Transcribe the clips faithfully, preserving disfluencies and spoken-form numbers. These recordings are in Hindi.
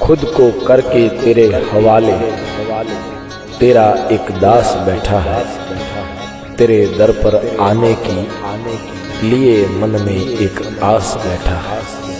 खुद को करके तेरे हवाले तेरा एक दास बैठा है। तेरे दर पर आने की लिए मन में एक आस बैठा है।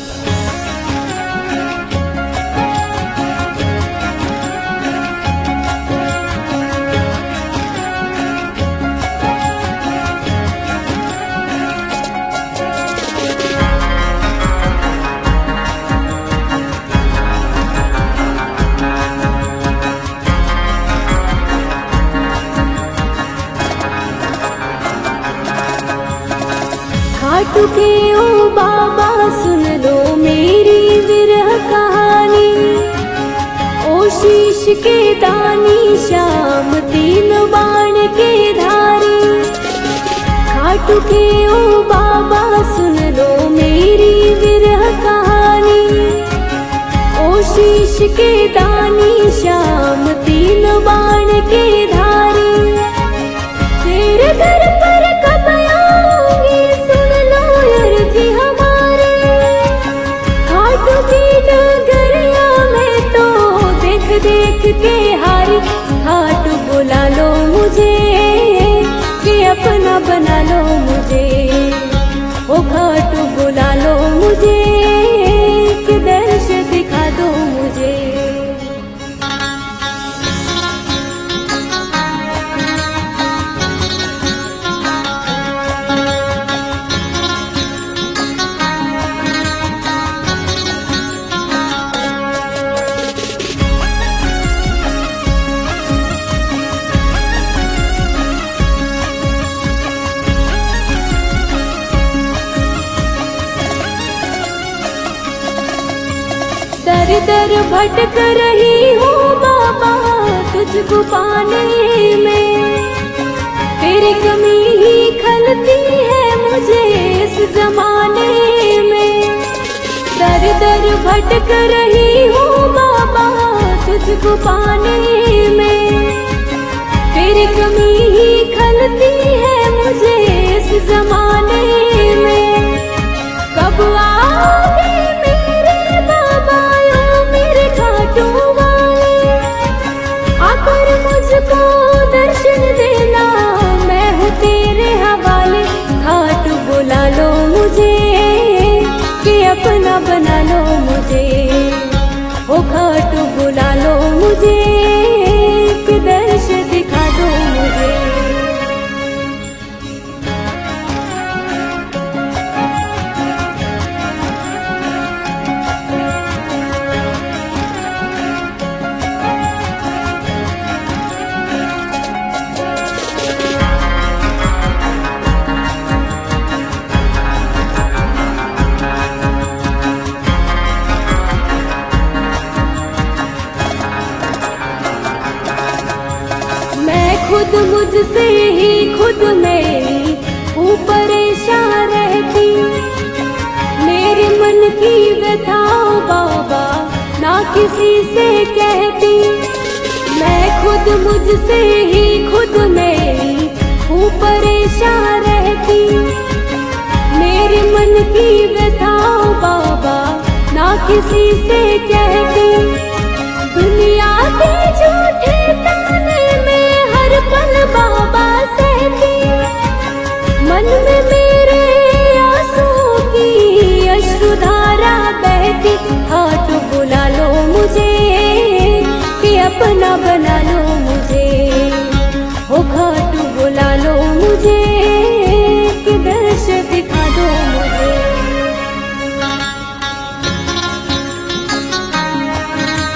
खाटू के ओ बाबा सुन लो मेरी विरह कहानी। ओ शीश के दानी श्याम तीन बाण के धारी। खाटू के ओ बाबा सुन लो मेरी विरह कहानी। ओ शीश के दानी श्याम तीन बाण के धारी। तेरे दर पर कब आऊंगी सुन लो अर्जी हमारी। खाटू की डगरिया में तो देख देख के हारी। खाटू बुला लो मुझे कि अपना बना लो मुझे। ओ खाटू बुला लो मुझे कि दर्श दिखा दो मुझे। दर दर भटक रही हूँ बाबा तुझको पाने में। तेरी कमी ही खलती है मुझे इस जमाने में। दर दर भटक रही हूँ बाबा तुझको पाने में। तेरी कमी ही खलती है मुझे इस जमाने में। कब आओगे मुझको दर्शन देना मैं हूँ तेरे हवाले। खाटू बुला लो मुझे कि अपना बना लो मुझे। ओ खाटू बुला लो मुझे कि दर्श दिखा दो मुझे। खुद मुझसे ही खुद मेरी ऊपर परेशान रहती। मेरे मन की व्यथाओं बाबा ना किसी से कहती। मैं खुद मुझसे ही खुद मेरी ऊपर परेशान रहती। मेरे मन की व्यथाओं बाबा ना किसी से कहती। दुनिया के झूठे ताने पल बाबा सहती। मन में मेरे आंसू की अश्रुधारा बहती। खाटू बुला लो मुझे कि अपना बना लो मुझे। ओ खाटू बुला लो मुझे कि दर्श दिखा दो मुझे।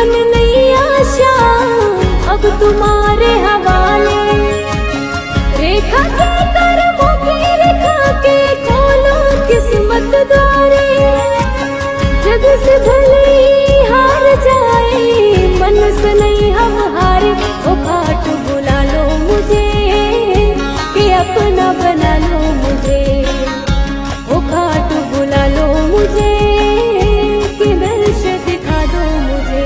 जीवन नई आशा अब तुम्हारे हवाले। रेखा के कर्मों की रेखा के खोलो किस्मत द्वारे। जग से भले ही हार जाए मन से नहीं हम हारे। ओ खाटू बुला लो मुझे कि अपना बना लो मुझे। ओ खाटू बुला लो मुझे कि दर्शन दिखा दो मुझे।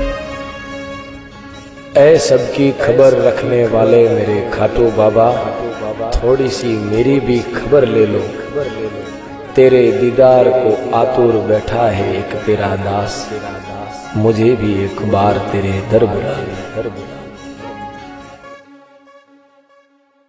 ऐ सबकी खबर रखने वाले मेरे खाटू बाबा, थोड़ी सी मेरी भी खबर ले लो। तेरे दीदार को आतुर बैठा है एक तेरा दास, मुझे भी एक बार तेरे दर बुला ले।